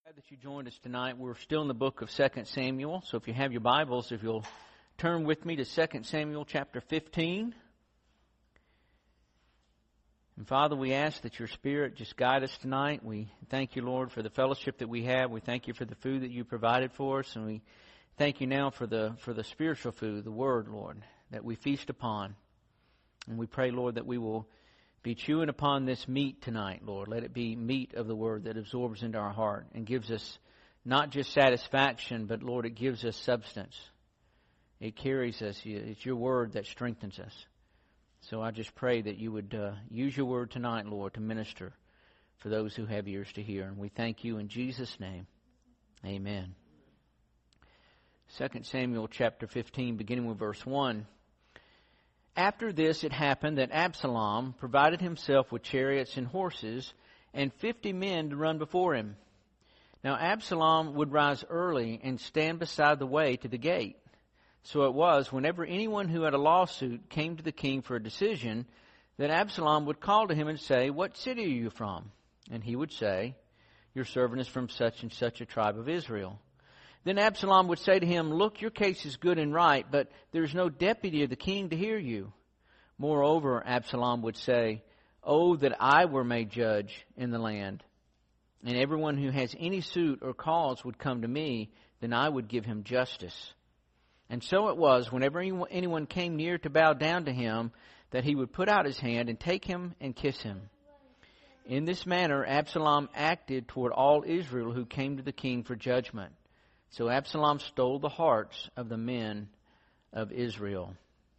Glad that you joined us tonight. We're still in the book of 2 Samuel. So if you have your Bibles, if you'll turn with me to 2 Samuel chapter 15. And Father, we ask that your Spirit just guide us tonight. We thank you, Lord, for the fellowship that we have. We thank you for the food that you provided for us. And we thank you now for the spiritual food, the Word, Lord, that we feast upon. And we pray, Lord, that we will be chewing upon this meat tonight, Lord. Let it be meat of the Word that absorbs into our heart and gives us not just satisfaction, but, Lord, it gives us substance. It carries us. It's your Word that strengthens us. So I just pray that you would use your Word tonight, Lord, to minister for those who have ears to hear. And we thank you in Jesus' name. Amen. 2 Samuel chapter 15, beginning with verse 1. After this it happened that Absalom provided himself with chariots and horses and 50 men to run before him. Now Absalom would rise early and stand beside the way to the gate. So it was, whenever anyone who had a lawsuit came to the king for a decision, that Absalom would call to him and say, "What city are you from?" And he would say, "Your servant is from such and such a tribe of Israel." Then Absalom would say to him, "Look, your case is good and right, but there is no deputy of the king to hear you." Moreover, Absalom would say, "Oh, that I were made judge in the land, and everyone who has any suit or cause would come to me, then I would give him justice." And so it was, whenever anyone came near to bow down to him, that he would put out his hand and take him and kiss him. In this manner Absalom acted toward all Israel who came to the king for judgment. So Absalom stole the hearts of the men of Israel.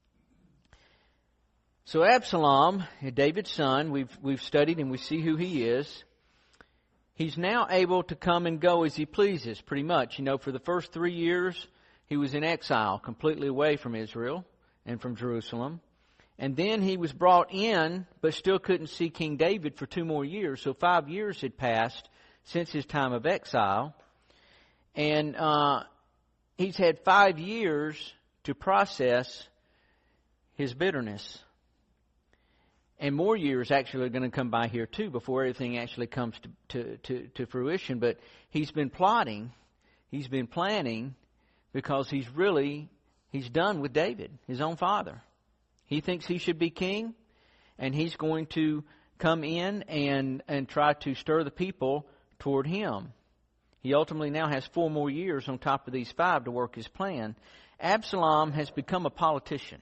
So Absalom, David's son, we've studied and we see who he is. He's now able to come and go as he pleases, pretty much. For the first 3 years, he was in exile, completely away from Israel and from Jerusalem. And then he was brought in, but still couldn't see King David for 2 more years. So 5 years had passed since his time of exile. And he's had 5 years to process his bitterness. And more years actually are going to come by here too before everything actually comes to fruition. But he's been plotting, he's been planning, because he's done with David, his own father. He thinks he should be king, and he's going to come in and try to stir the people toward him. He ultimately now has 4 more years on top of these 5 to work his plan. Absalom has become a politician.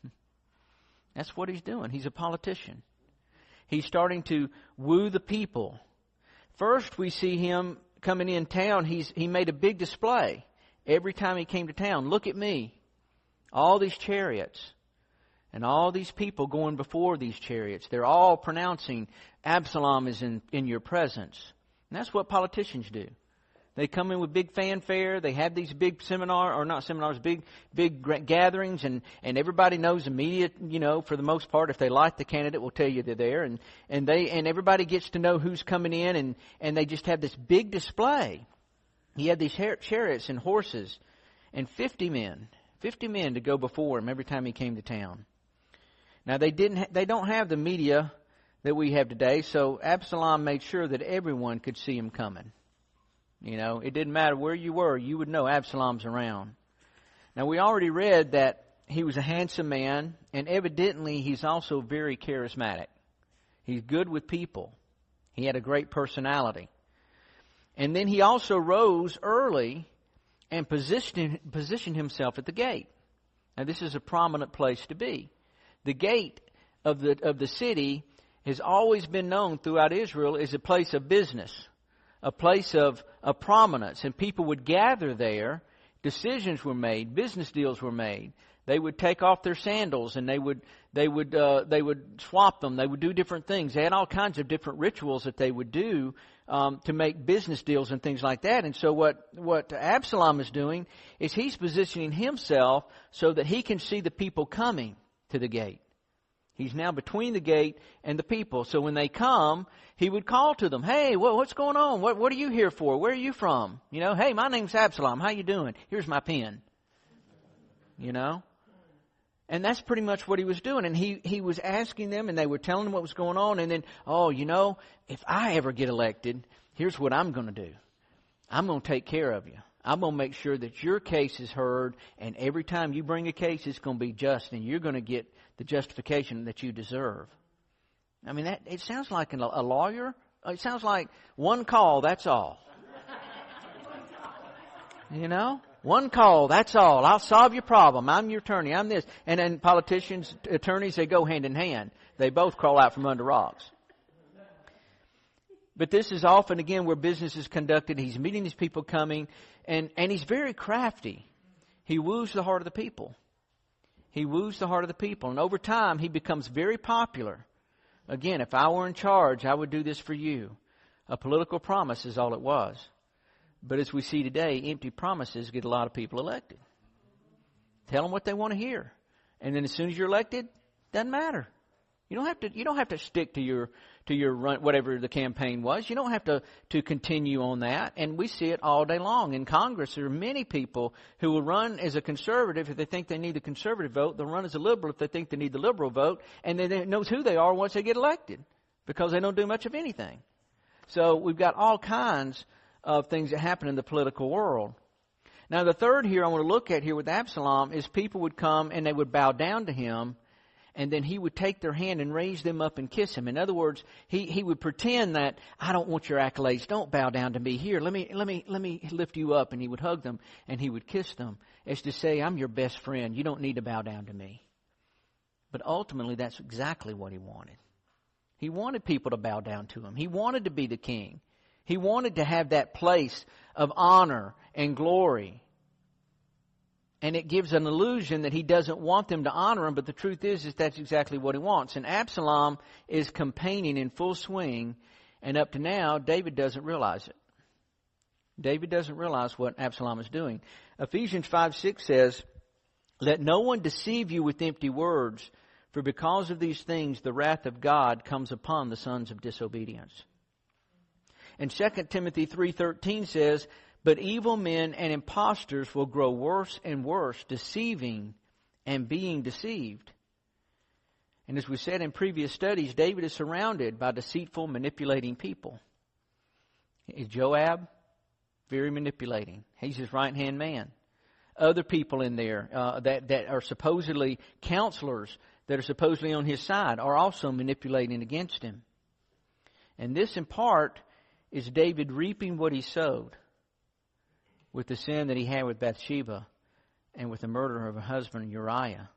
That's what he's doing. He's a politician. He's starting to woo the people. First, we see him coming in town. He made a big display every time he came to town. Look at me. All these chariots and all these people going before these chariots. They're all pronouncing Absalom is in your presence. And that's what politicians do. They come in with big fanfare. They have these big big gatherings, and everybody knows the media, for the most part, if they like the candidate, will tell you they're there, and everybody gets to know who's coming in, and they just have this big display. He had these chariots and horses, and 50 men to go before him every time he came to town. Now they don't have the media that we have today, so Absalom made sure that everyone could see him coming. It didn't matter where you were, you would know Absalom's around. Now, we already read that he was a handsome man, and evidently he's also very charismatic. He's good with people. He had a great personality. And then he also rose early and positioned himself at the gate. Now, this is a prominent place to be. The gate of the city has always been known throughout Israel as a place of business, a place of prominence, and people would gather there. Decisions were made, business deals were made. They would take off their sandals and they would swap them. They would do different things. They had all kinds of different rituals that they would do to make business deals and things like that. And so what Absalom is doing is he's positioning himself so that he can see the people coming to the gate. He's now between the gate and the people. So when they come, he would call to them, "Hey, what's going on? What are you here for? Where are you from? Hey, my name's Absalom. How you doing? Here's my pen." And that's pretty much what he was doing. And he was asking them, and they were telling him what was going on. And then, if I ever get elected, here's what I'm going to do. I'm going to take care of you. I'm going to make sure that your case is heard, and every time you bring a case, it's going to be just, and you're going to get the justification that you deserve. I mean, it sounds like a lawyer. It sounds like one call, that's all. You know? One call, that's all. I'll solve your problem. I'm your attorney. I'm this. And then politicians, attorneys, they go hand in hand. They both crawl out from under rocks. But this is often, again, where business is conducted. He's meeting these people coming, and he's very crafty. He woos the heart of the people. He woos the heart of the people. And over time, he becomes very popular. Again, if I were in charge, I would do this for you. A political promise is all it was. But as we see today, empty promises get a lot of people elected. Tell them what they want to hear. And then as soon as you're elected, doesn't matter. You don't have to stick to your run, whatever the campaign was. You don't have to continue on that. And we see it all day long. In Congress, there are many people who will run as a conservative if they think they need the conservative vote. They'll run as a liberal if they think they need the liberal vote. And they knows who they are once they get elected because they don't do much of anything. So we've got all kinds of things that happen in the political world. Now the third here I want to look at here with Absalom is people would come and they would bow down to him, and then he would take their hand and raise them up and kiss him. In other words, he would pretend that, I don't want your accolades. Don't bow down to me. Here, let me lift you up. And he would hug them and he would kiss them as to say, I'm your best friend. You don't need to bow down to me. But ultimately, that's exactly what he wanted. He wanted people to bow down to him. He wanted to be the king. He wanted to have that place of honor and glory. And it gives an illusion that he doesn't want them to honor him, but the truth is that's exactly what he wants. And Absalom is campaigning in full swing, and up to now, David doesn't realize it. David doesn't realize what Absalom is doing. Ephesians 5:6 says, let no one deceive you with empty words, for because of these things the wrath of God comes upon the sons of disobedience. And 2 Timothy 3:13 says, but evil men and impostors will grow worse and worse, deceiving and being deceived. And as we said in previous studies, David is surrounded by deceitful, manipulating people. Is Joab? Very manipulating. He's his right-hand man. Other people in there that are supposedly counselors, that are supposedly on his side, are also manipulating against him. And this, in part, is David reaping what he sowed with the sin that he had with Bathsheba and with the murder of her husband Uriah.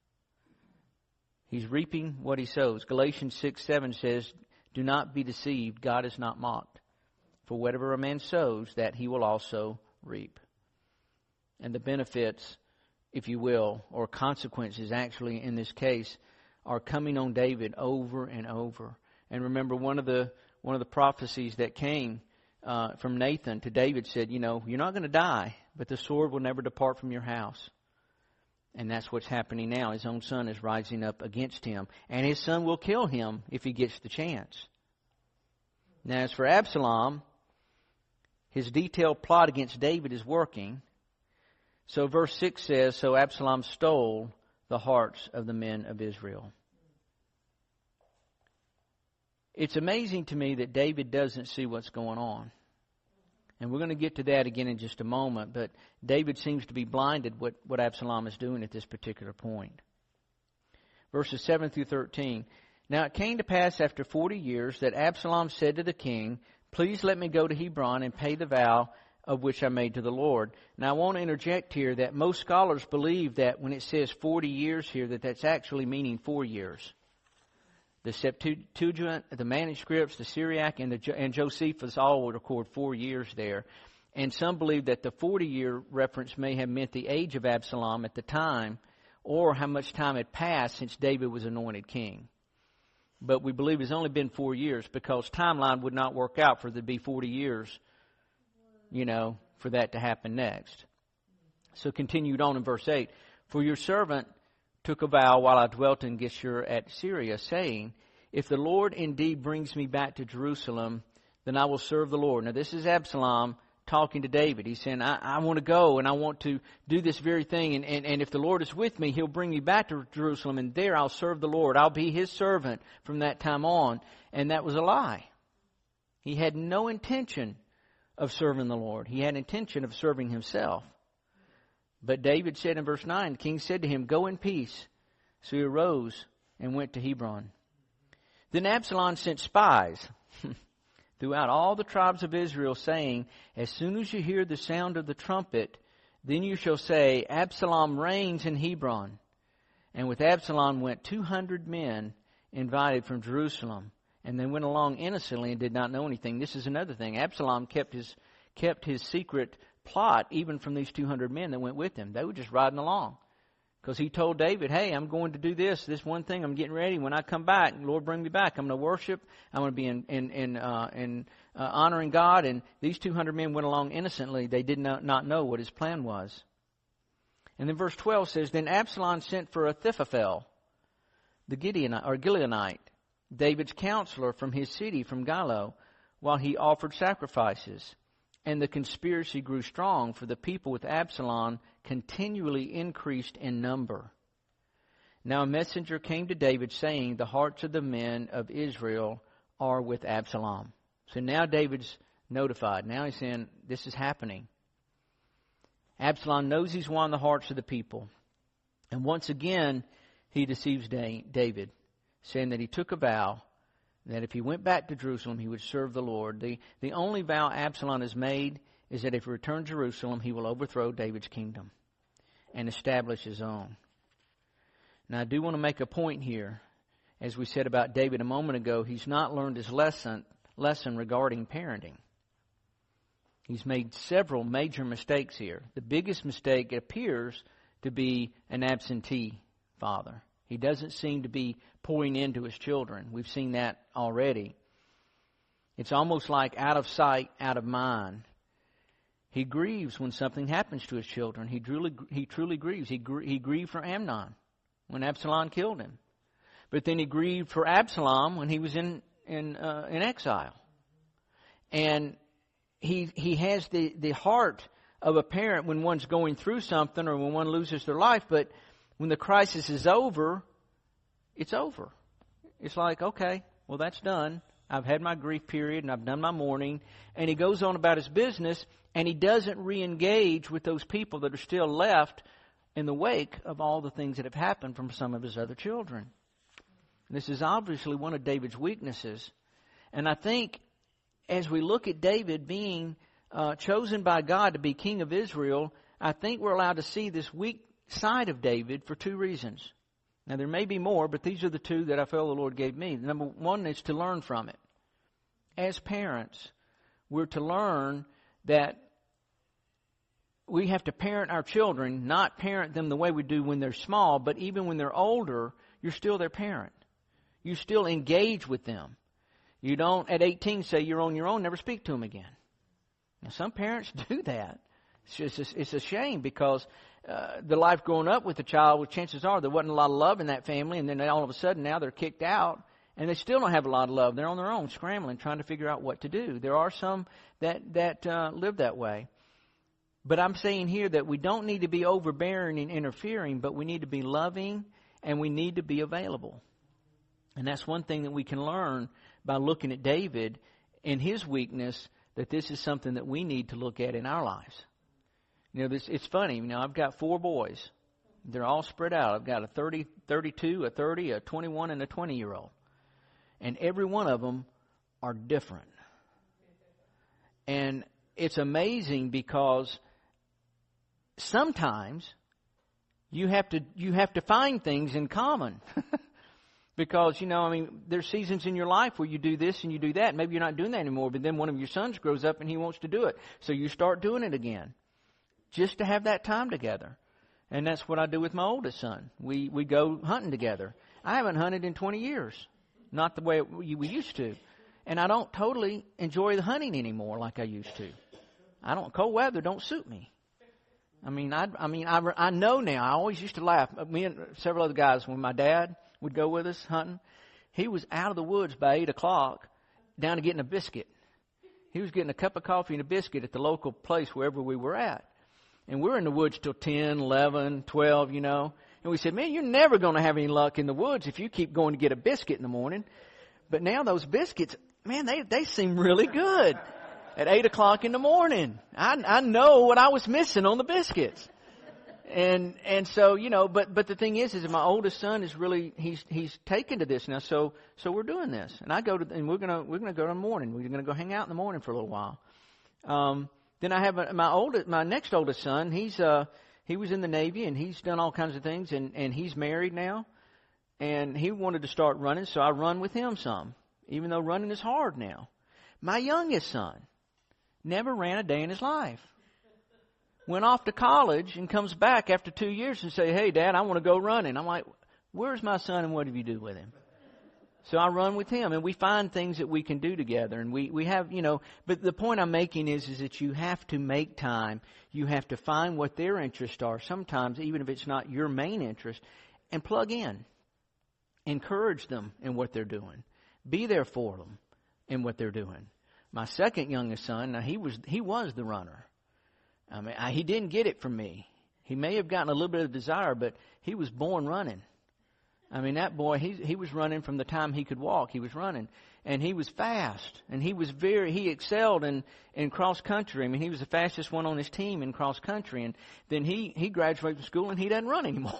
He's reaping what he sows. Galatians 6:7 says, do not be deceived, God is not mocked. For whatever a man sows, that he will also reap. And the benefits, if you will, or consequences actually in this case, are coming on David over and over. And remember, one of the prophecies that came from Nathan to David said, you're not going to die, but the sword will never depart from your house. And that's what's happening now. His own son is rising up against him, and his son will kill him if he gets the chance. Now, as for Absalom, his detailed plot against David is working. So verse 6 says, so Absalom stole the hearts of the men of Israel. It's amazing to me that David doesn't see what's going on. And we're going to get to that again in just a moment. But David seems to be blinded what Absalom is doing at this particular point. Verses 7 through 13. Now it came to pass after 40 years that Absalom said to the king, please let me go to Hebron and pay the vow of which I made to the Lord. Now I want to interject here that most scholars believe that when it says 40 years here, that's actually meaning 4 years. The Septuagint, the manuscripts, the Syriac, and Josephus all would record 4 years there. And some believe that the 40-year reference may have meant the age of Absalom at the time, or how much time had passed since David was anointed king. But we believe it's only been 4 years because timeline would not work out for there to be 40 years, for that to happen next. So continued on in verse 8. For your servant took a vow while I dwelt in Geshur at Syria, saying, if the Lord indeed brings me back to Jerusalem, then I will serve the Lord. Now this is Absalom talking to David. He's saying, I want to go and I want to do this very thing. And if the Lord is with me, he'll bring me back to Jerusalem, and there I'll serve the Lord. I'll be his servant from that time on. And that was a lie. He had no intention of serving the Lord. He had intention of serving himself. But David said in verse 9, the king said to him, "Go in peace." So he arose and went to Hebron. Then Absalom sent spies throughout all the tribes of Israel, saying, "As soon as you hear the sound of the trumpet, then you shall say, 'Absalom reigns in Hebron.'" And with Absalom went 200 men invited from Jerusalem. And they went along innocently and did not know anything. This is another thing. Absalom kept his secret plot even from these 200 men that went with him. They were just riding along. Because he told David, "Hey, I'm going to do this one thing. I'm getting ready. When I come back, Lord, bring me back. I'm going to worship. I'm going to be in honoring God." And these 200 men went along innocently. They did not know what his plan was. And then verse 12 says, "Then Absalom sent for Ahithophel, the Gileonite, David's counselor from his city, from Gilo, while he offered sacrifices. And the conspiracy grew strong, for the people with Absalom continually increased in number. Now a messenger came to David, saying, 'The hearts of the men of Israel are with Absalom.'" So now David's notified. Now he's saying, this is happening. Absalom knows he's won the hearts of the people. And once again, he deceives David, saying that he took a vow that if he went back to Jerusalem, he would serve the Lord. The only vow Absalom has made is that if he returned to Jerusalem, he will overthrow David's kingdom and establish his own. Now, I do want to make a point here. As we said about David a moment ago, he's not learned his lesson regarding parenting. He's made several major mistakes here. The biggest mistake appears to be an absentee father. He doesn't seem to be pouring into his children. We've seen that already. It's almost like out of sight, out of mind. He grieves when something happens to his children. He truly grieves. He grieved for Amnon when Absalom killed him. But then he grieved for Absalom when he was in exile. And he has the heart of a parent when one's going through something or when one loses their life, but when the crisis is over, it's over. It's like, okay, well, that's done. I've had my grief period and I've done my mourning. And he goes on about his business, and he doesn't re-engage with those people that are still left in the wake of all the things that have happened from some of his other children. This is obviously one of David's weaknesses. And I think as we look at David being chosen by God to be king of Israel, I think we're allowed to see this weak side of David for two reasons. Now, there may be more, but these are the two that I feel the Lord gave me. Number one is to learn from it. As parents, we're to learn that we have to parent our children, not parent them the way we do when they're small, but even when they're older, you're still their parent. You still engage with them. You don't, at 18, say you're on your own, never speak to them again. Now, some parents do that. It's a shame because the life growing up with the child, well, chances are there wasn't a lot of love in that family, and then all of a sudden now they're kicked out, and they still don't have a lot of love. They're on their own, scrambling, trying to figure out what to do. There are some that live that way. But I'm saying here that we don't need to be overbearing and interfering, but we need to be loving and we need to be available. And that's one thing that we can learn by looking at David and his weakness, that this is something that we need to look at in our lives. You know, it's funny. You know, I've got 4 boys. They're all spread out. I've got a 30, 32, a 30, a 21, and a 20-year-old. And every one of them are different. And it's amazing because sometimes you have to find things in common. Because, you know, I mean, there's seasons in your life where you do this and you do that. Maybe you're not doing that anymore, but then one of your sons grows up and he wants to do it. So you start doing it again, just to have that time together. And that's what I do with my oldest son. We go hunting together. I haven't hunted in 20 years, not the way we used to. And I don't totally enjoy the hunting anymore like I used to. Cold weather don't suit me. I know now. I always used to laugh. Me and several other guys, when my dad would go with us hunting, he was out of the woods by 8 o'clock down to getting a biscuit. He was getting a cup of coffee and a biscuit at the local place wherever we were at. And we're in the woods till 10, 11, 12, you know. And we said, man, you're never going to have any luck in the woods if you keep going to get a biscuit in the morning. But now those biscuits, man, they seem really good. at 8 o'clock in the morning. I know what I was missing on the biscuits. And so, but the thing is my oldest son is really, he's taken to this now. So we're doing this. And we're going to go in the morning. We're going to go hang out in the morning for a little while. Then I have my next oldest son. He was in the Navy and he's done all kinds of things and he's married now. And he wanted to start running, so I run with him some, even though running is hard now. My youngest son never ran a day in his life. Went off to college and comes back after 2 years and say, "Hey, Dad, I want to go running." I'm like, "Where's my son and what have you do with him?" So I run with him and we find things that we can do together. And we have, but the point I'm making is that you have to make time. You have to find what their interests are, sometimes even if it's not your main interest, and plug in. Encourage them in what they're doing. Be there for them in what they're doing. My second youngest son, now he was the runner. I mean, he didn't get it from me. He may have gotten a little bit of desire, but he was born running. I mean, that boy, he was running from the time he could walk. He was running. And he was fast. And he excelled in cross country. I mean, he was the fastest one on his team in cross country. And then he graduated from school and he doesn't run anymore.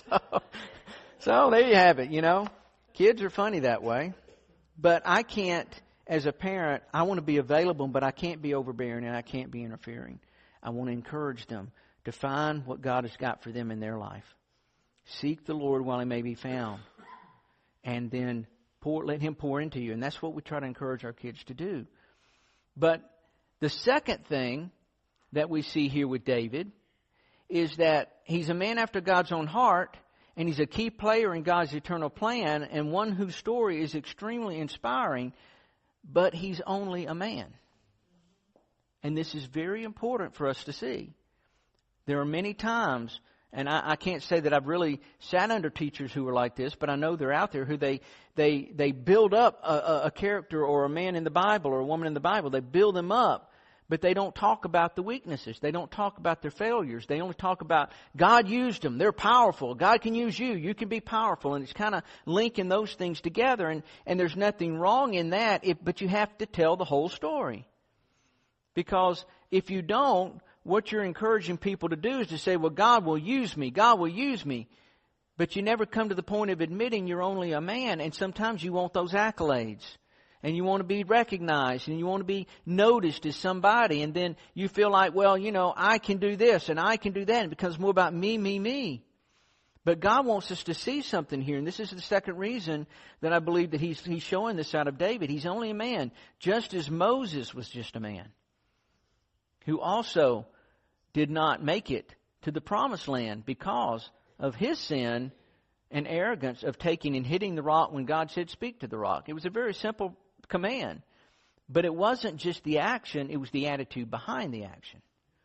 So there you have it, Kids are funny that way. But I can't, as a parent, I want to be available, but I can't be overbearing and I can't be interfering. I want to encourage them to find what God has got for them in their life. Seek the Lord while He may be found. And then let Him pour into you. And that's what we try to encourage our kids to do. But the second thing that we see here with David is that he's a man after God's own heart. And he's a key player in God's eternal plan and one whose story is extremely inspiring, but he's only a man. And this is very important for us to see. There are many times, and I can't say that I've really sat under teachers who are like this, but I know they're out there who they build up a character or a man in the Bible or a woman in the Bible. They build them up. But they don't talk about the weaknesses. They don't talk about their failures. They only talk about God used them. They're powerful. God can use you. You can be powerful. And it's kind of linking those things together. And there's nothing wrong in that. But you have to tell the whole story. Because if you don't, what you're encouraging people to do is to say, well, God will use me. God will use me. But you never come to the point of admitting you're only a man. And sometimes you want those accolades. And you want to be recognized and you want to be noticed as somebody. And then you feel like, well, I can do this and I can do that. And it becomes more about me. But God wants us to see something here. And this is the second reason that I believe that He's showing this out of David. He's only a man, just as Moses was just a man, who also did not make it to the promised land because of his sin and arrogance of taking and hitting the rock when God said, speak to the rock. It was a very simple command. But it wasn't just the action, it was the attitude behind the action.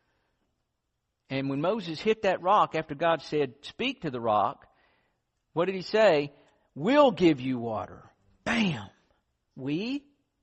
And when Moses hit that rock after God said, speak to the rock, what did He say? We'll give you water. Bam! We?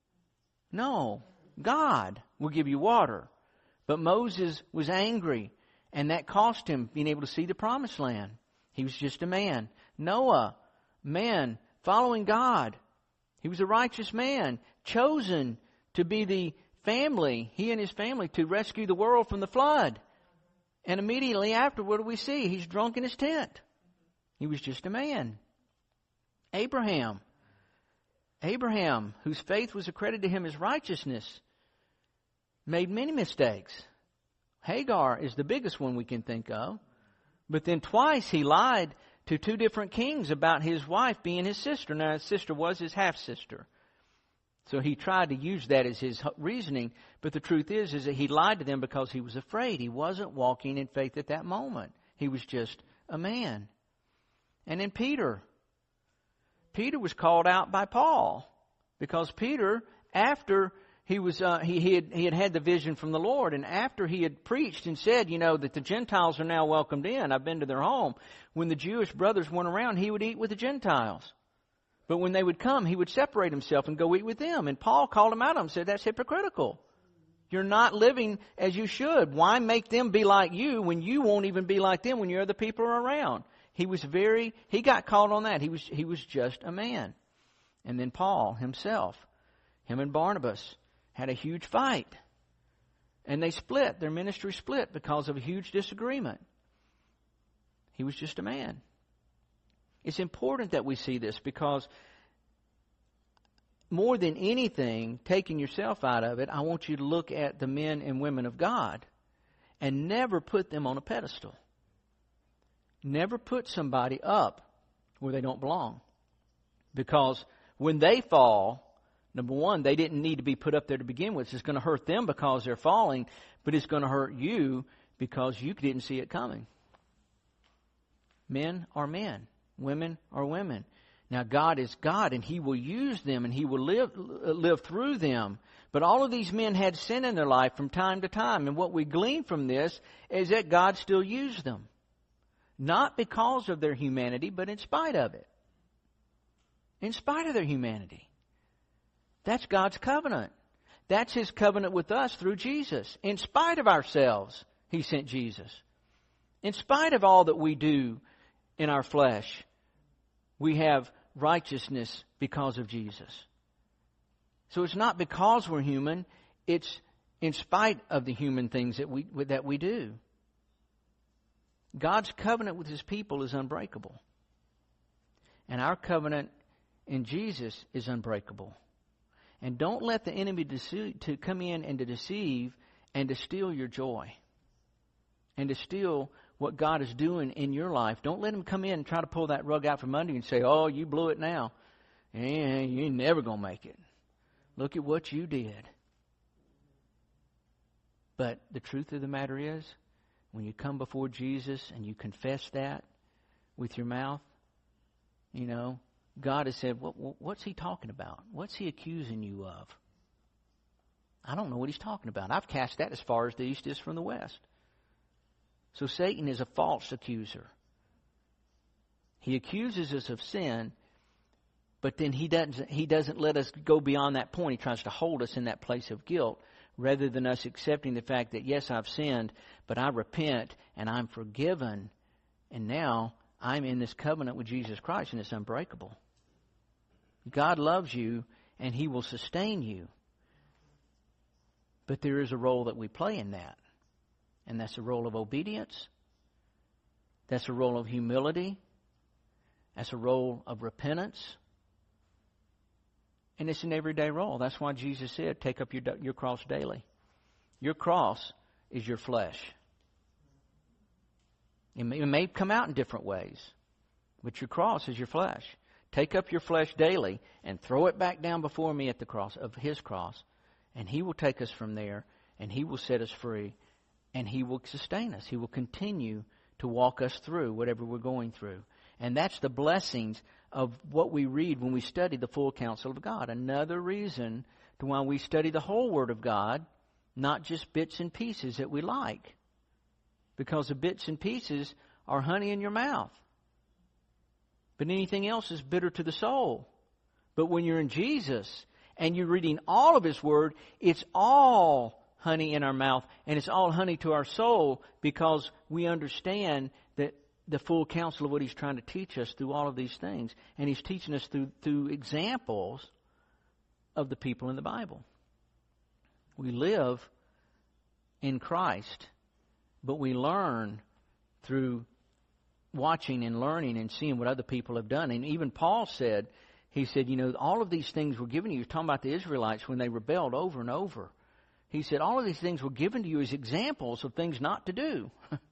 No. God will give you water. But Moses was angry, and that cost him being able to see the promised land. He was just a man. Noah, man, following God. He was a righteous man, chosen to be the family, he and his family, to rescue the world from the flood. And immediately after, what do we see? He's drunk in his tent. He was just a man. Abraham, whose faith was accredited to him as righteousness, made many mistakes. Hagar is the biggest one we can think of. But then twice he lied to two different kings about his wife being his sister. Now, his sister was his half-sister. So he tried to use that as his reasoning. But the truth is that he lied to them because he was afraid. He wasn't walking in faith at that moment. He was just a man. And then Peter. Peter was called out by Paul. Because Peter, after he had the vision from the Lord, and after he had preached and said, that the Gentiles are now welcomed in, I've been to their home. When the Jewish brothers weren't around, he would eat with the Gentiles. But when they would come, he would separate himself and go eat with them. And Paul called him out and said, that's hypocritical. You're not living as you should. Why make them be like you when you won't even be like them when your other people are around? He got called on that. He was just a man. And then Paul himself, him and Barnabas, had a huge fight. And they split. Their ministry split because of a huge disagreement. He was just a man. It's important that we see this because more than anything, taking yourself out of it, I want you to look at the men and women of God and never put them on a pedestal. Never put somebody up where they don't belong. Because when they fall, number one, they didn't need to be put up there to begin with. It's going to hurt them because they're falling, but it's going to hurt you because you didn't see it coming. Men are men. Women are women. Now, God is God, and He will use them, and He will live through them. But all of these men had sin in their life from time to time. And what we glean from this is that God still used them. Not because of their humanity, but in spite of it. In spite of their humanity. That's God's covenant. That's His covenant with us through Jesus. In spite of ourselves, He sent Jesus. In spite of all that we do in our flesh, we have righteousness because of Jesus. So it's not because we're human, it's in spite of the human things that we do. God's covenant with His people is unbreakable. And our covenant in Jesus is unbreakable. And don't let the enemy to come in and to deceive and to steal your joy. And to steal what God is doing in your life. Don't let him come in and try to pull that rug out from under you and say, oh, you blew it now. And you ain't never going to make it. Look at what you did. But the truth of the matter is, when you come before Jesus and you confess that with your mouth, you know, God has said, what's He talking about? What's He accusing you of? I don't know what He's talking about. I've cast that as far as the east is from the west. So Satan is a false accuser. He accuses us of sin, but then he doesn't let us go beyond that point. He tries to hold us in that place of guilt rather than us accepting the fact that, yes, I've sinned, but I repent and I'm forgiven, and now I'm in this covenant with Jesus Christ, and it's unbreakable. God loves you, and He will sustain you. But there is a role that we play in that. And that's a role of obedience. That's a role of humility. That's a role of repentance. And it's an everyday role. That's why Jesus said, take up your cross daily. Your cross is your flesh. It may come out in different ways, but your cross is your flesh. Take up your flesh daily and throw it back down before me at the cross of His cross. And He will take us from there, and He will set us free. And He will sustain us. He will continue to walk us through whatever we're going through. And that's the blessings of what we read when we study the full counsel of God. Another reason to why we study the whole Word of God, not just bits and pieces that we like. Because the bits and pieces are honey in your mouth. But anything else is bitter to the soul. But when you're in Jesus and you're reading all of His Word, it's all honey in our mouth, and it's all honey to our soul because we understand that the full counsel of what He's trying to teach us through all of these things. And He's teaching us through examples of the people in the Bible. We live in Christ, but we learn through watching and learning and seeing what other people have done. And even Paul said, he said, you know, all of these things were given to you. He was talking about the Israelites when they rebelled over and over. He said, all of these things were given to you as examples of things not to do.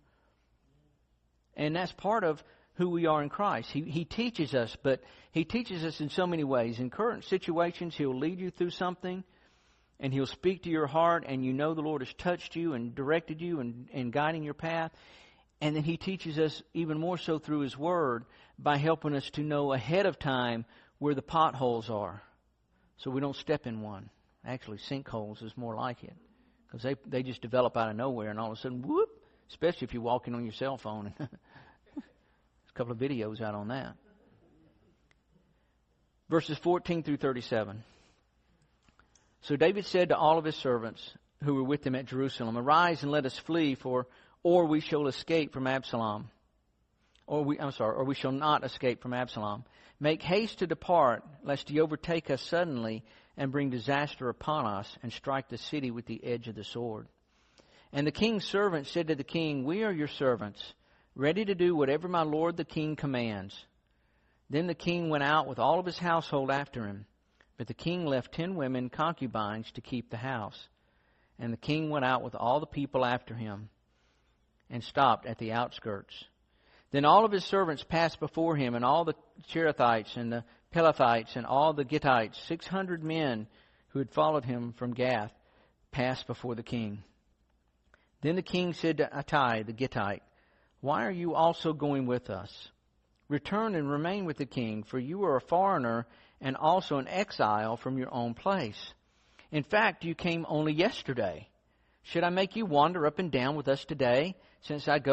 And that's part of who we are in Christ. He teaches us, but He teaches us in so many ways. In current situations, He'll lead you through something, and He'll speak to your heart, and you know the Lord has touched you and directed you and guiding your path. And then He teaches us even more so through His Word by helping us to know ahead of time where the potholes are so we don't step in one. Actually, sinkholes is more like it because they just develop out of nowhere, and all of a sudden, whoop, especially if you're walking on your cell phone. There's a couple of videos out on that. Verses 14 through 37. So David said to all of his servants who were with him at Jerusalem, arise and let us flee, or we shall escape from Absalom. Or we shall not escape from Absalom. Make haste to depart, lest he overtake us suddenly and bring disaster upon us and strike the city with the edge of the sword. And the king's servants said to the king, "We are your servants, ready to do whatever my lord the king commands." Then the king went out with all of his household after him. But the king left 10 women concubines to keep the house. And the king went out with all the people after him and stopped at the outskirts. Then all of his servants passed before him, and all the Cherethites and the Pelethites and all the Gittites, 600 men who had followed him from Gath, passed before the king. Then the king said to Ittai the Gittite, "Why are you also going with us? Return and remain with the king, for you are a foreigner and also an exile from your own place. In fact, you came only yesterday. Should I make you wander up and down with us today, since I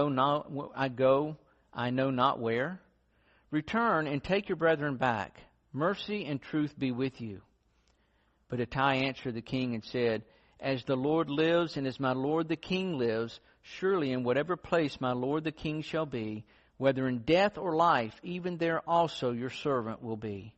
know not where? Return and take your brethren back. Mercy and truth be with you." But Ittai answered the king and said, "As the Lord lives and as my lord the king lives, surely in whatever place my lord the king shall be, whether in death or life, even there also your servant will be."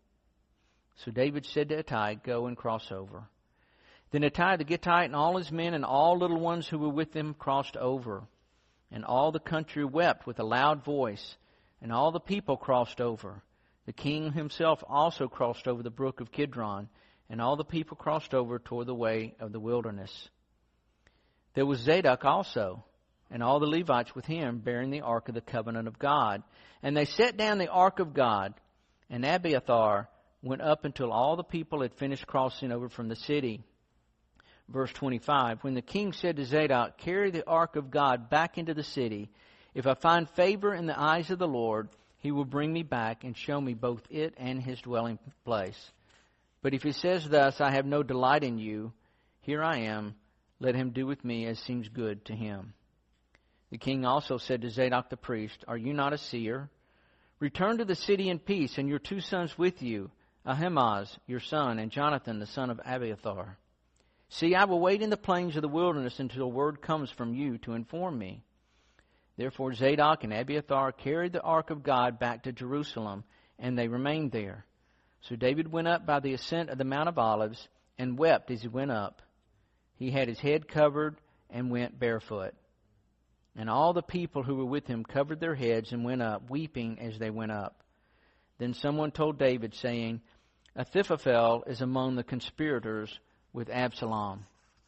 So David said to Ittai, "Go and cross over." Then Ittai the Gittite and all his men and all little ones who were with them crossed over. And all the country wept with a loud voice, and all the people crossed over. The king himself also crossed over the brook of Kidron, and all the people crossed over toward the way of the wilderness. There was Zadok also, and all the Levites with him, bearing the ark of the covenant of God. And they set down the ark of God, and Abiathar went up until all the people had finished crossing over from the city. Verse 25, when the king said to Zadok, "Carry the ark of God back into the city. If I find favor in the eyes of the Lord, he will bring me back and show me both it and his dwelling place. But if he says thus, I have no delight in you, here I am, let him do with me as seems good to him." The king also said to Zadok the priest, "Are you not a seer? Return to the city in peace, and your 2 sons with you, Ahimaaz your son, and Jonathan the son of Abiathar. See, I will wait in the plains of the wilderness until word comes from you to inform me." Therefore Zadok and Abiathar carried the ark of God back to Jerusalem, and they remained there. So David went up by the ascent of the Mount of Olives, and wept as he went up. He had his head covered and went barefoot. And all the people who were with him covered their heads and went up, weeping as they went up. Then someone told David, saying, "Ahithophel is among the conspirators with Absalom."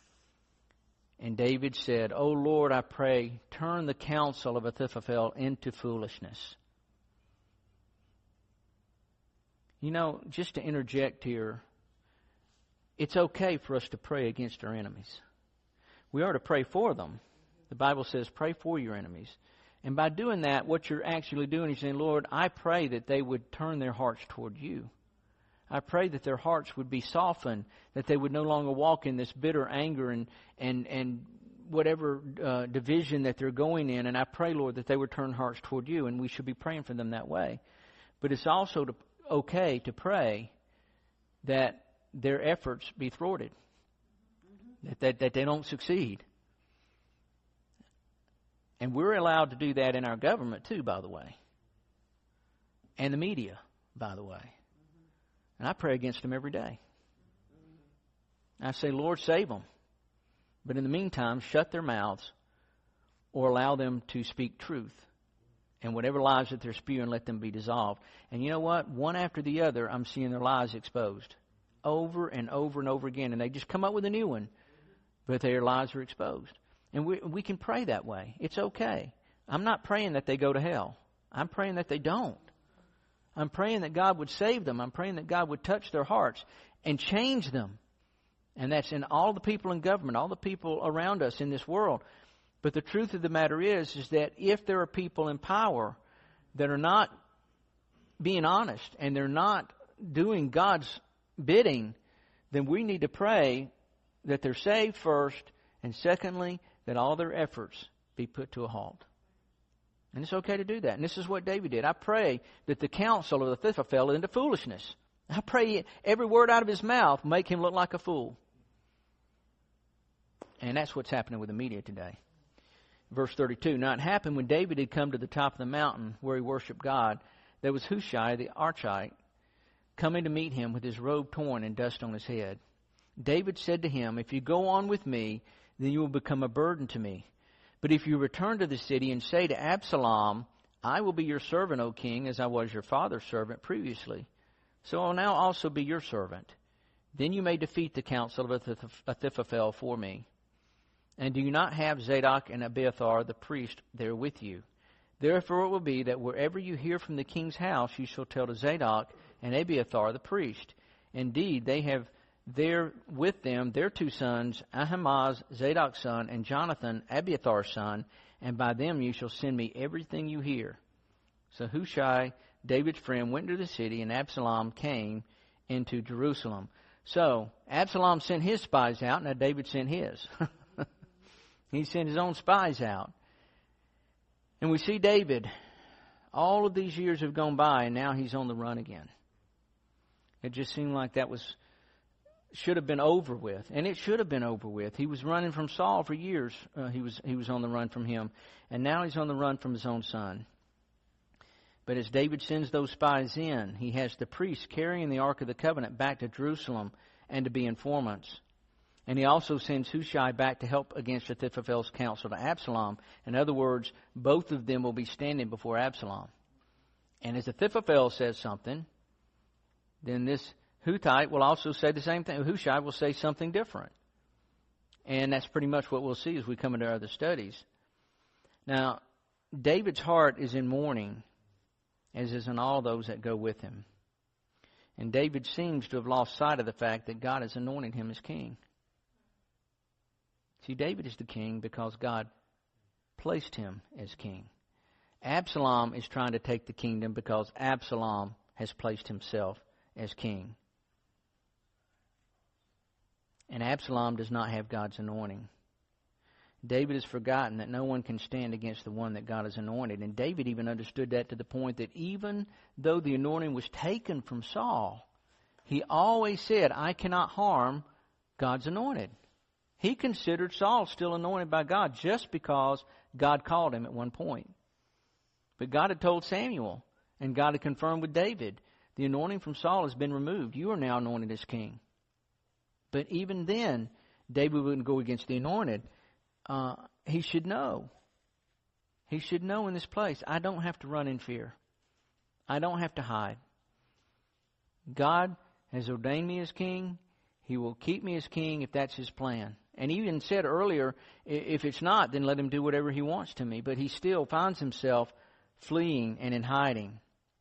And David said, "O Lord, I pray, turn the counsel of Ahithophel into foolishness." You know, just to interject here, it's okay for us to pray against our enemies. We are to pray for them. The Bible says, pray for your enemies. And by doing that, what you're actually doing is saying, "Lord, I pray that they would turn their hearts toward you. I pray that their hearts would be softened, that they would no longer walk in this bitter anger and whatever division that they're going in. And I pray, Lord, that they would turn hearts toward you." And we should be praying for them that way. But it's also okay to pray that their efforts be thwarted, that they don't succeed. And we're allowed to do that in our government too, by the way. And the media, by the way. And I pray against them every day. I say, "Lord, save them." But in the meantime, shut their mouths or allow them to speak truth. And whatever lies that they're spewing, let them be dissolved. And you know what? One after the other, I'm seeing their lies exposed. Over and over and over again. And they just come up with a new one. But their lies are exposed. And we can pray that way. It's okay. I'm not praying that they go to hell. I'm praying that they don't. I'm praying that God would save them. I'm praying that God would touch their hearts and change them. And that's in all the people in government, all the people around us in this world. But the truth of the matter is that if there are people in power that are not being honest and they're not doing God's bidding, then we need to pray that they're saved first, and secondly, that all their efforts be put to a halt. And it's okay to do that. And this is what David did. I pray that the counsel of Ahithophel into foolishness. I pray every word out of his mouth make him look like a fool. And that's what's happening with the media today. Verse 32, "Now it happened when David had come to the top of the mountain where he worshiped God, there was Hushai the Archite coming to meet him with his robe torn and dust on his head. David said to him, 'If you go on with me, then you will become a burden to me. But if you return to the city and say to Absalom, I will be your servant, O king, as I was your father's servant previously, so I will now also be your servant. Then you may defeat the counsel of Ahithophel for me. And do you not have Zadok and Abiathar the priest there with you? Therefore it will be that wherever you hear from the king's house, you shall tell to Zadok and Abiathar the priest. Indeed, they have there with them their two sons, Ahimaaz, Zadok's son, and Jonathan, Abiathar's son, and by them you shall send me everything you hear. So Hushai, David's friend, went into the city, and Absalom came into Jerusalem. So Absalom sent his spies out. Now David sent his. He sent his own spies out. And we see David, all of these years have gone by, and now he's on the run again. It just seemed like that should have been over with, and it should have been over with. He was running from Saul for years. He was on the run from him, and now he's on the run from his own son. But as David sends those spies in, he has the priests carrying the Ark of the Covenant back to Jerusalem and to be informants. And he also sends Hushai back to help against Ahithophel's counsel to Absalom. In other words, both of them will be standing before Absalom. And as Ahithophel says something, then this Hushai will also say the same thing. Hushai will say something different. And that's pretty much what we'll see as we come into our other studies. Now, David's heart is in mourning, as is in all those that go with him. And David seems to have lost sight of the fact that God has anointed him as king. See, David is the king because God placed him as king. Absalom is trying to take the kingdom because Absalom has placed himself as king. And Absalom does not have God's anointing. David has forgotten that no one can stand against the one that God has anointed. And David even understood that to the point that even though the anointing was taken from Saul, he always said, I cannot harm God's anointed. He considered Saul still anointed by God just because God called him at one point. But God had told Samuel, and God had confirmed with David, the anointing from Saul has been removed. You are now anointed as king. But even then, David wouldn't go against the anointed. He should know. He should know in this place, I don't have to run in fear. I don't have to hide. God has ordained me as king. He will keep me as king if that's His plan. And he even said earlier, if it's not, then let him do whatever he wants to me. But he still finds himself fleeing and in hiding.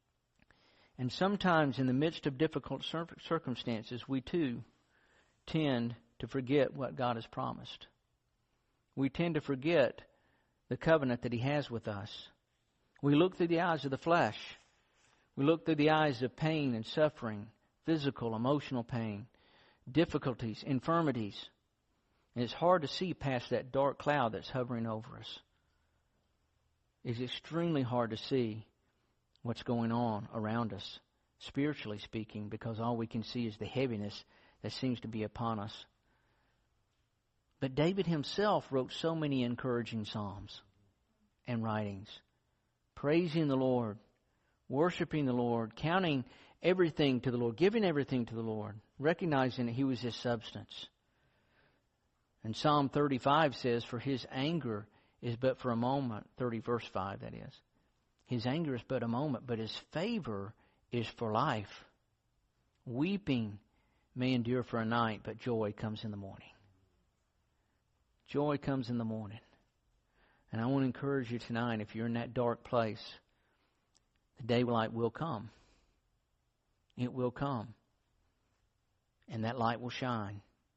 And sometimes in the midst of difficult circumstances, we too tend to forget what God has promised. We tend to forget the covenant that He has with us. We look through the eyes of the flesh. We look through the eyes of pain and suffering, physical, emotional pain, difficulties, infirmities. And it's hard to see past that dark cloud that's hovering over us. It's extremely hard to see what's going on around us, spiritually speaking, because all we can see is the heaviness that seems to be upon us. But David himself wrote so many encouraging psalms and writings, praising the Lord, worshiping the Lord, counting everything to the Lord, giving everything to the Lord, recognizing that He was His substance. And Psalm 35 says, for His anger is but for a moment. 30 verse 5, that is. His anger is but a moment, but His favor is for life. Weeping may endure for a night, but joy comes in the morning. Joy comes in the morning. And I want to encourage you tonight, if you're in that dark place, the daylight will come. It will come. And that light will shine.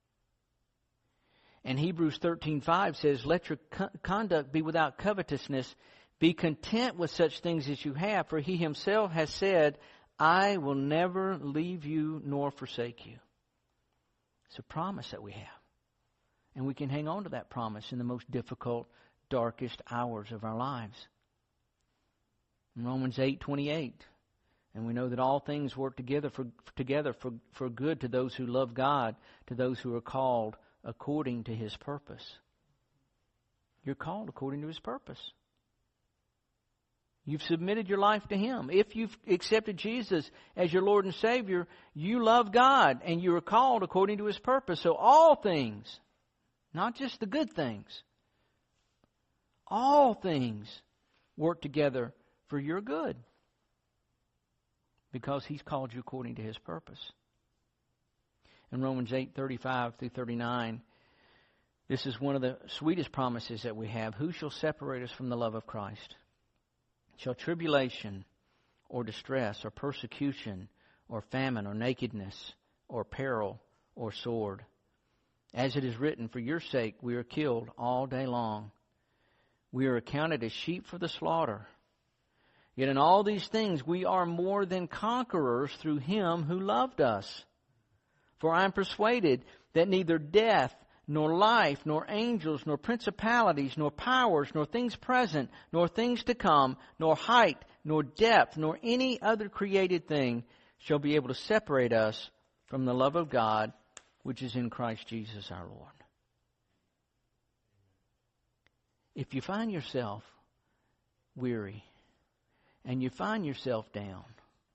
And Hebrews 13:5 says, let your conduct be without covetousness. Be content with such things as you have, for He Himself has said, I will never leave you nor forsake you. It's a promise that we have. And we can hang on to that promise in the most difficult, darkest hours of our lives. In Romans 8:28, and we know that all things work together for good to those who love God, to those who are called according to His purpose. You're called according to His purpose. You've submitted your life to Him. If you've accepted Jesus as your Lord and Savior, you love God and you are called according to His purpose. So all things, Not just the good things. All things work together for your good. Because He's called you according to His purpose. In Romans 8:35 through 39, this is one of the sweetest promises that we have. Who shall separate us from the love of Christ? Shall tribulation or distress or persecution or famine or nakedness or peril or sword? As it is written, for your sake we are killed all day long. We are accounted as sheep for the slaughter. Yet in all these things we are more than conquerors through Him who loved us. For I am persuaded that neither death, nor life, nor angels, nor principalities, nor powers, nor things present, nor things to come, nor height, nor depth, nor any other created thing shall be able to separate us from the love of God, which is in Christ Jesus our Lord. If you find yourself weary and you find yourself down,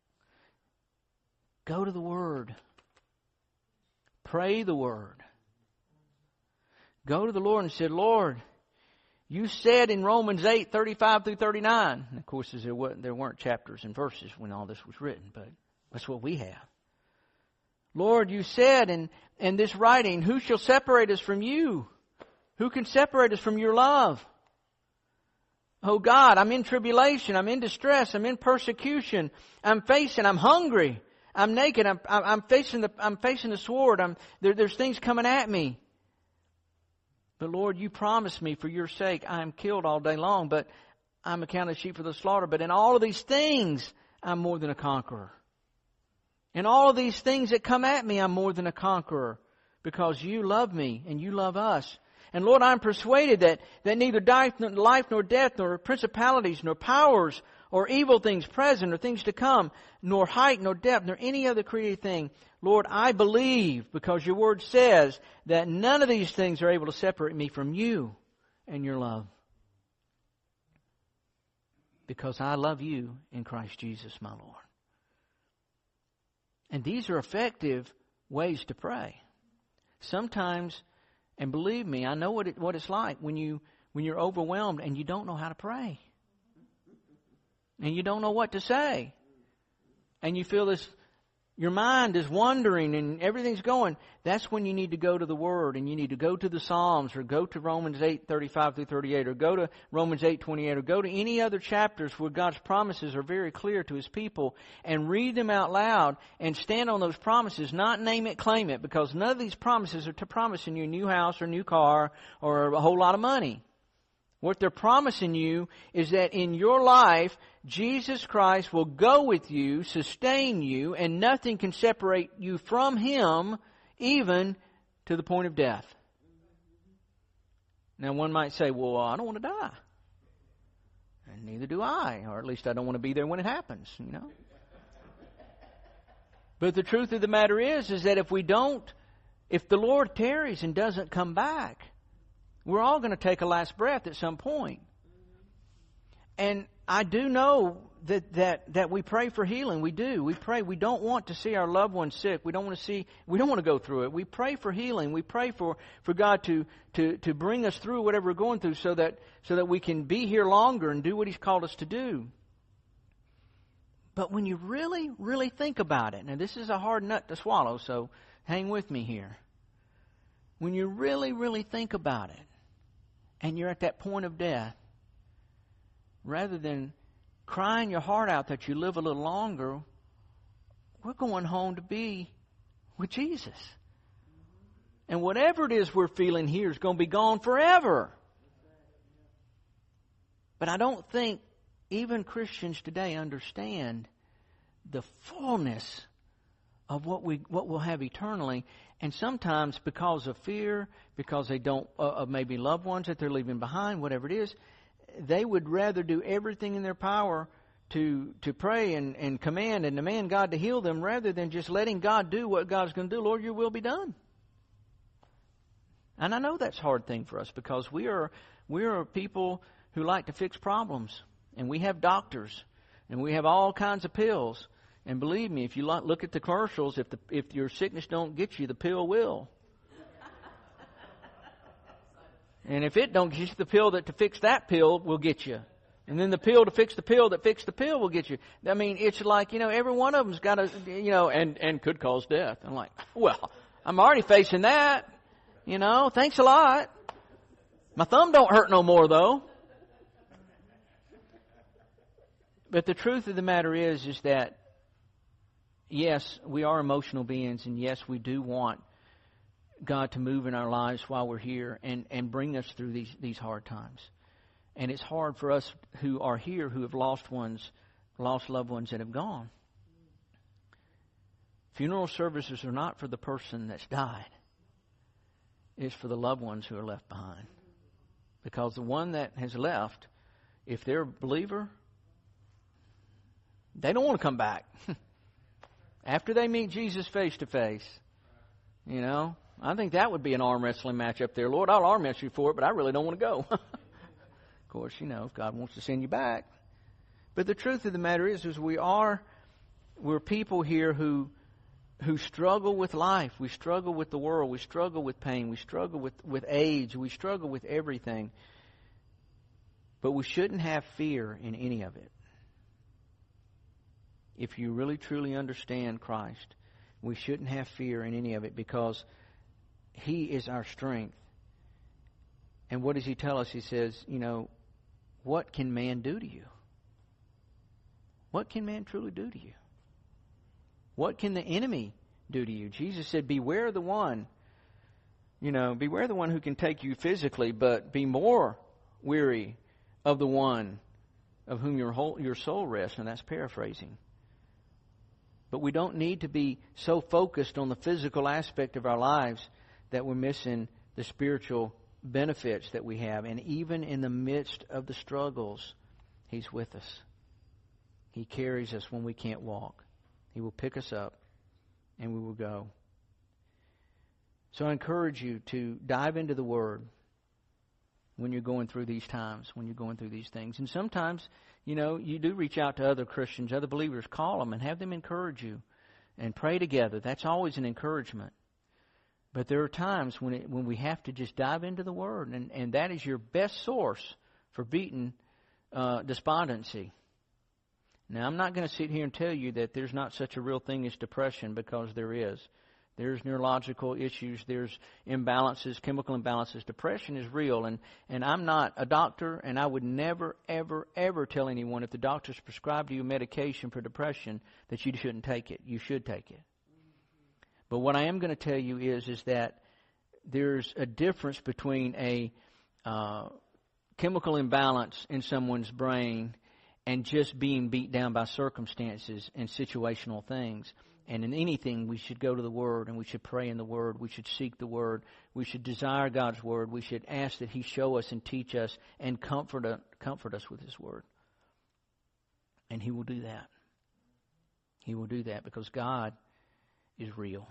go to the Word. Pray the Word. Go to the Lord and say, Lord, you said in Romans 8:35 through 39. And of course, there weren't chapters and verses when all this was written, but that's what we have. Lord, you said in this writing, who shall separate us from you? Who can separate us from your love? Oh God, I'm in tribulation, I'm in distress, I'm in persecution, I'm hungry, I'm naked, I'm facing the sword, there's things coming at me. But Lord, you promised me for your sake, I am killed all day long, but I'm accounted sheep for the slaughter. But in all of these things, I'm more than a conqueror. In all of these things that come at me, I'm more than a conqueror because you love me and you love us. And Lord, I'm persuaded that neither life nor death, nor principalities, nor powers, or evil things present, or things to come, nor height, nor depth, nor any other created thing. Lord, I believe, because your word says that none of these things are able to separate me from you and your love. Because I love you in Christ Jesus, my Lord. And these are effective ways to pray. Sometimes, and believe me, I know what it's like when you're overwhelmed and you don't know how to pray. And you don't know what to say. And you feel your mind is wandering and everything's going. That's when you need to go to the Word and you need to go to the Psalms or go to Romans 8:35 through 38 or go to Romans 8:28 or go to any other chapters where God's promises are very clear to His people and read them out loud and stand on those promises, not name it, claim it, because none of these promises are to promising you a new house or a new car or a whole lot of money. What they're promising you is that in your life, Jesus Christ will go with you, sustain you, and nothing can separate you from Him, even to the point of death. Now, one might say, well, I don't want to die. And neither do I, or at least I don't want to be there when it happens, you know. But the truth of the matter is that if the Lord tarries and doesn't come back, we're all going to take a last breath at some point. And I do know that we pray for healing. We do. We pray. We don't want to see our loved ones sick. We don't want to go through it. We pray for healing. We pray for God to bring us through whatever we're going through so that we can be here longer and do what He's called us to do. But when you really, really think about it, now this is a hard nut to swallow, so hang with me here. When you really, really think about it, and you're at that point of death, rather than crying your heart out that you live a little longer, we're going home to be with Jesus. And whatever it is we're feeling here is going to be gone forever. But I don't think even Christians today understand the fullness of what we'll have eternally. And sometimes because of fear, because they don't, of maybe loved ones that they're leaving behind, whatever it is, they would rather do everything in their power to pray and command and demand God to heal them rather than just letting God do what God's going to do. Lord, your will be done. And I know that's a hard thing for us because we are people who like to fix problems. And we have doctors. And we have all kinds of pills. And believe me, if you look at the commercials, if your sickness don't get you, the pill will. And if it don't get you, the pill to fix that pill will get you. And then the pill to fix the pill that fixed the pill will get you. I mean, it's like, every one of them's got a, and could cause death. I'm like, well, I'm already facing that. Thanks a lot. My thumb don't hurt no more, though. But the truth of the matter is that, yes, we are emotional beings, and yes, we do want God to move in our lives while we're here and bring us through these hard times. And it's hard for us who are here, who have lost loved ones that have gone. Funeral services are not for the person that's died. It's for the loved ones who are left behind. Because the one that has left, if they're a believer, they don't want to come back. After they meet Jesus face to face, I think that would be an arm wrestling match up there. Lord, I'll arm wrestle you for it, but I really don't want to go. Of course, if God wants to send you back. But the truth of the matter is we're people here who struggle with life. We struggle with the world. We struggle with pain. We struggle with age. We struggle with everything. But we shouldn't have fear in any of it. If you really truly understand Christ, we shouldn't have fear in any of it because He is our strength. And what does He tell us? He says, what can man do to you? What can man truly do to you? What can the enemy do to you? Jesus said, beware the one. Beware the one who can take you physically, but be more weary of the one of whom your soul rests. And that's paraphrasing. But we don't need to be so focused on the physical aspect of our lives that we're missing the spiritual benefits that we have. And even in the midst of the struggles, He's with us. He carries us when we can't walk. He will pick us up and we will go. So I encourage you to dive into the Word when you're going through these times, when you're going through these things. And sometimes, you do reach out to other Christians, other believers, call them and have them encourage you and pray together. That's always an encouragement. But there are times when we have to just dive into the Word, and that is your best source for beating despondency. Now, I'm not going to sit here and tell you that there's not such a real thing as depression, because there is. There's neurological issues, there's imbalances, chemical imbalances. Depression is real, and I'm not a doctor, and I would never, ever, ever tell anyone if the doctor's prescribed you medication for depression that you shouldn't take it. You should take it. But what I am going to tell you is that there's a difference between a chemical imbalance in someone's brain and just being beat down by circumstances and situational things. And in anything, we should go to the Word, and we should pray in the Word. We should seek the Word. We should desire God's Word. We should ask that He show us and teach us and comfort us with His Word. And He will do that. He will do that because God is real.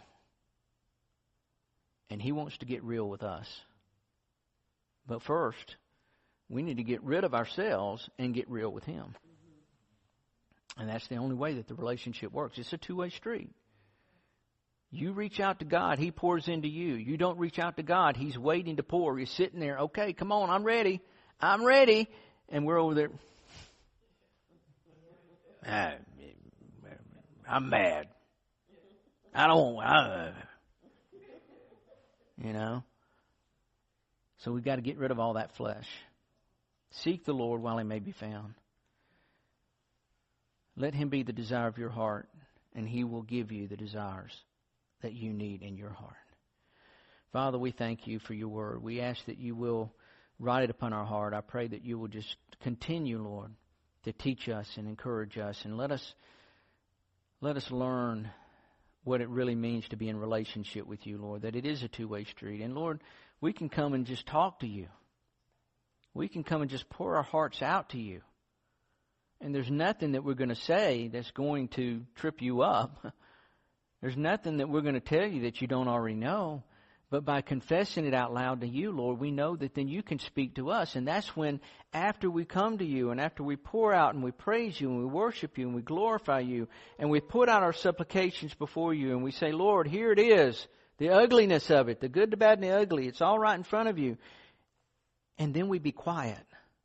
And He wants to get real with us. But first, we need to get rid of ourselves and get real with Him. And that's the only way that the relationship works. It's a two-way street. You reach out to God, He pours into you. You don't reach out to God, He's waiting to pour. He's sitting there, okay, come on, I'm ready. I'm ready. And we're over there. I'm mad. I don't want, So we've got to get rid of all that flesh. Seek the Lord while He may be found. Let Him be the desire of your heart, and He will give you the desires that you need in your heart. Father, we thank You for Your Word. We ask that You will write it upon our heart. I pray that You will just continue, Lord, to teach us and encourage us, and let us learn what it really means to be in relationship with You, Lord, that it is a two-way street. And Lord, we can come and just talk to You. We can come and just pour our hearts out to You. And there's nothing that we're going to say that's going to trip You up. There's nothing that we're going to tell You that you don't already know. But by confessing it out loud to You, Lord, we know that then You can speak to us. And that's when, after we come to You and after we pour out and we praise You and we worship You and we glorify You and we put out our supplications before You and we say, Lord, here it is, the ugliness of it, the good, the bad, and the ugly. It's all right in front of You. and then we be quiet.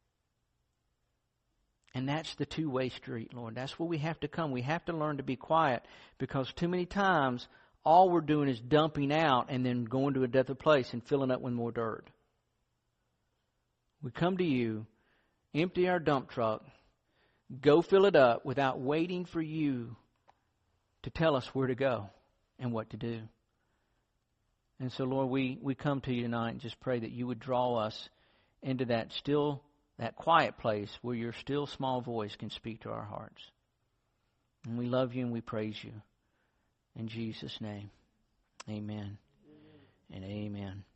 And that's the two-way street, Lord. That's where we have to come. We have to learn to be quiet, because too many times all we're doing is dumping out and then going to a different place and filling up with more dirt. We come to you, empty our dump truck, go fill it up without waiting for you to tell us where to go and what to do. And so, Lord, we come to you tonight and just pray that you would draw us into that quiet place where your still small voice can speak to our hearts. And we love you and we praise you. In Jesus' name, amen and amen.